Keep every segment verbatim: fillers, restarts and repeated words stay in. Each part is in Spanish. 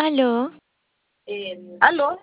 Aló, ¿Aló?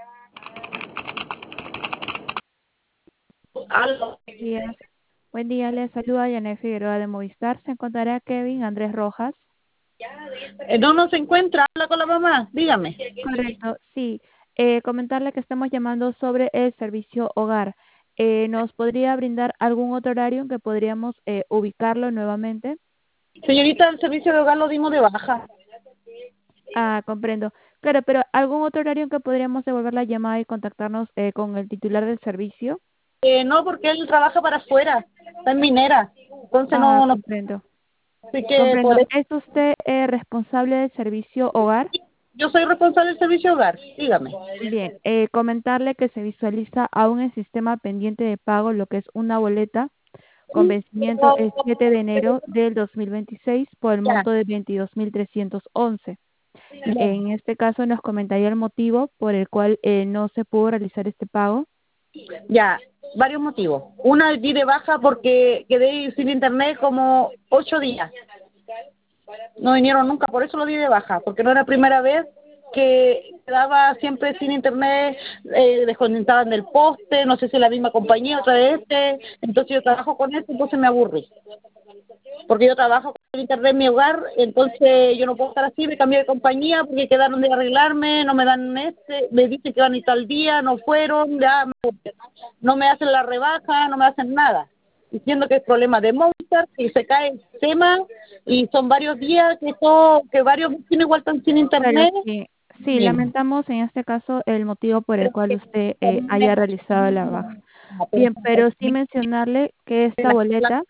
¿Aló? Días. Buen día, les saluda Janet Figueroa de Movistar. Se encontrará Kevin Andrés Rojas. Eh, no, no se encuentra. Habla con la mamá. Dígame. Correcto, sí. Eh, comentarle que estamos llamando sobre el servicio hogar. Eh, ¿nos podría brindar algún otro horario en que podríamos eh, ubicarlo nuevamente? Señorita, el servicio de hogar lo dimos de baja. Ah, comprendo. Claro, pero ¿algún otro horario en que podríamos devolver la llamada y contactarnos eh, con el titular del servicio? Eh, no, porque él trabaja para afuera. Está en minera. Entonces Ah, no, no. comprendo. Así que por Comprendo. eso. ¿Es usted eh, responsable del servicio hogar? Yo soy responsable del servicio de hogar. Dígame. Bien, eh, comentarle que se visualiza aún el sistema pendiente de pago, lo que es una boleta con vencimiento el siete de enero del dos mil veintiséis por el Ya, monto de veintidós mil trescientos once. ya. En este caso nos comentaría el motivo por el cual eh, no se pudo realizar este pago. Ya, varios motivos. Una, di de baja porque quedé sin internet como ocho días. No vinieron nunca, por eso lo di de baja, porque no era primera vez que quedaba siempre sin internet, eh, desconectaban del poste, no sé si la misma compañía, otra de este, entonces yo trabajo con eso, entonces me aburrí. Porque yo trabajo con internet en mi hogar, entonces yo no puedo estar así, me cambié de compañía porque quedaron de arreglarme, no me dan este, me dicen que van a ir tal día, no fueron, ya no me hacen la rebaja, no me hacen nada, diciendo que es problema de Movistar, que se cae el sistema y son varios días que todo, que varios vecinos igual están sin Claro, internet. sí, sí, Bien. lamentamos en este caso el motivo por el Pero cual que usted eh, también haya realizado la baja. me- pero Bien, pero sí mencionarle que esta la- la- boleta,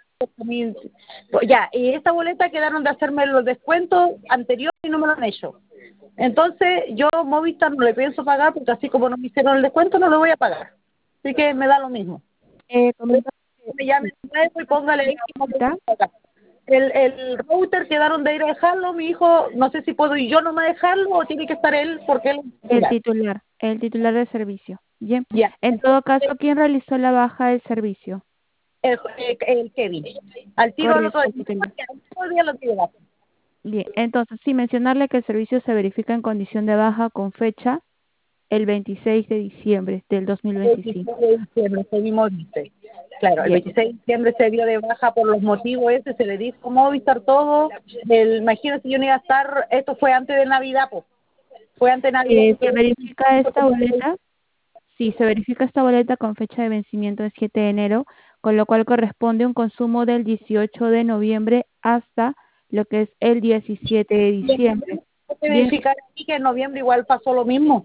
ya, y esta boleta quedaron de hacerme los descuentos anteriores y no me lo han hecho. Entonces, yo Movistar no le pienso pagar porque así como no me hicieron el descuento, no lo voy a pagar. Así que me da lo mismo. eh, comentar que Me llamen sí, nuevo y póngale ahí que no lo voy boleta, a pagar. El, el router quedaron de ir a dejarlo, mi hijo, no sé si puedo ir yo nomás a dejarlo o tiene que estar él porque él es el titular. titular, el titular del servicio. Bien, Ya, en todo entonces, caso, ¿quién realizó la baja del servicio? el, el, el Kevin. Al tiro al otro Correcto, día, el titular. al otro día lo tiro. Bien, entonces sí mencionarle que el servicio se verifica en condición de baja con fecha el veintiséis de diciembre del dos mil El veinticinco. veintiséis de diciembre seguimos, dice. Claro, el Bien, veintiséis de diciembre se dio de baja por los motivos ese, se le dijo Movistar todo. El, imagínense, yo no iba a estar, esto fue antes de Navidad, pues. Fue antes de Navidad. eh, se Entonces, verifica esta boleta. Sí, se verifica esta boleta con fecha de vencimiento el siete de enero, con lo cual corresponde un consumo del dieciocho de noviembre hasta lo que es el diecisiete de diciembre. hay que Bien, verificar aquí que en noviembre igual pasó lo mismo.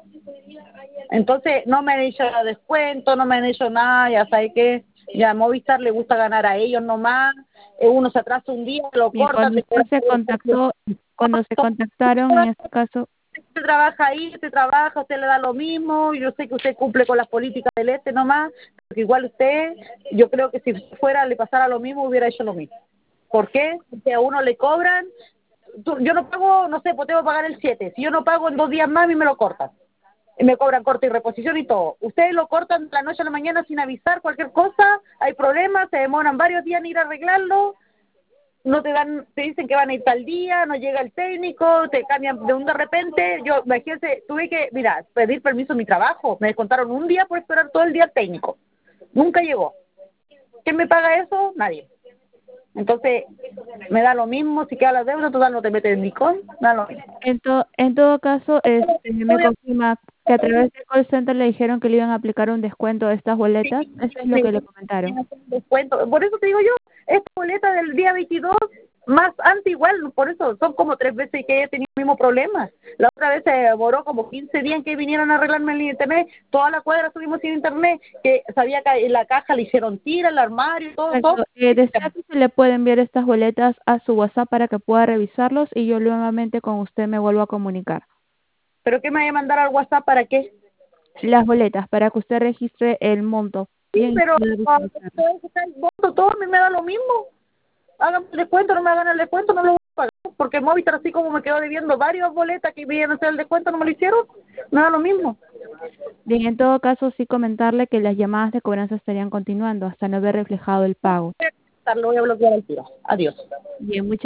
Entonces, no me han hecho descuento, no me han hecho nada, ya sabes que ya a Movistar le gusta ganar a ellos nomás. Eh, uno se atrasa un día, lo bien, cortan, cuando te usted cobran se contactó, cuando se contactaron, en este caso, usted trabaja ahí, usted trabaja, usted le da lo mismo, yo sé que usted cumple con las políticas del este nomás, porque igual usted, yo creo que si fuera, le pasara lo mismo, hubiera hecho lo mismo. ¿Por qué? Porque a uno le cobran, tú- yo no pago, no sé, pues tengo que pagar el siete, si yo no pago en dos días más, a mí me lo cortan. Y me cobran corte y reposición y todo. Ustedes lo cortan de la noche a la mañana sin avisar cualquier cosa, hay problemas, se demoran varios días en ir a arreglarlo, no te dan, te dicen que van a ir tal día, no llega el técnico, te cambian de un de repente. Yo, imagínense, tuve que, mira, pedir permiso en mi trabajo, me descontaron un día por esperar todo el día al técnico, nunca llegó. ¿Quién me paga eso? Nadie. Entonces, me da lo mismo, si queda la deuda, total no te metes en Nicol, me da lo mismo. en, to- en todo caso, este, me confirma que a través del call center le dijeron que le iban a aplicar un descuento a estas boletas. Eso es lo que le comentaron. Descuento. Por eso te digo yo, esta boleta del día veintidós, más antes igual, por eso son como tres veces que he tenido el mismo problema. La otra vez se demoró como quince días en que vinieron a arreglarme el internet, toda la cuadra estuvimos sin internet, que sabía que en la caja le hicieron tira, el armario, todo, todo. Perfecto. Eh, ¿desea que se le puede enviar estas boletas a su WhatsApp para que pueda revisarlos y yo nuevamente con usted me vuelvo a comunicar? ¿Pero qué me vaya a mandar al WhatsApp para qué? Las boletas para que usted registre el monto. Sí, Bien, y pero pueda ah, visualizarlo. todo eso está en voto, todo a mí me da lo mismo. Háganme el descuento, no me hagan el descuento, no lo voy a pagar. Porque Movistar, así como me quedó debiendo varias boletas que iban a hacer el descuento, no me lo hicieron, me da lo mismo. Bien, en todo caso, sí comentarle que las llamadas de cobranza estarían continuando hasta no haber reflejado el pago. Lo voy a bloquear al tiro. Adiós. Bien, muchas